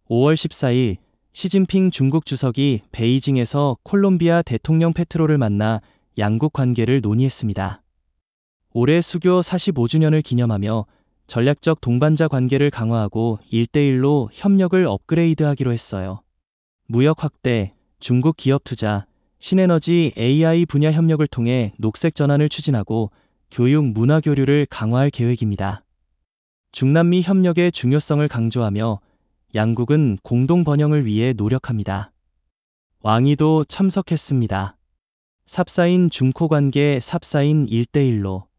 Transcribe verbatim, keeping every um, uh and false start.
오월 십사일 시진핑 중국 주석이 베이징에서 콜롬비아 대통령 페트로를 만나 양국 관계를 논의했습니다. 올해 수교 사십오 주년을 기념하며 전략적 동반자 관계를 강화하고 일대일로 협력을 업그레이드하기로 했어요. 무역 확대, 중국 기업 투자, 신에너지 에이아이 분야 협력을 통해 녹색 전환을 추진하고 교육 문화 교류를 강화할 계획입니다. 중남미 협력의 중요성을 강조하며 양국은 공동 번영을 위해 노력합니다. 왕이도 참석했습니다. 삽사인 중코 관계 삽사인 일대일로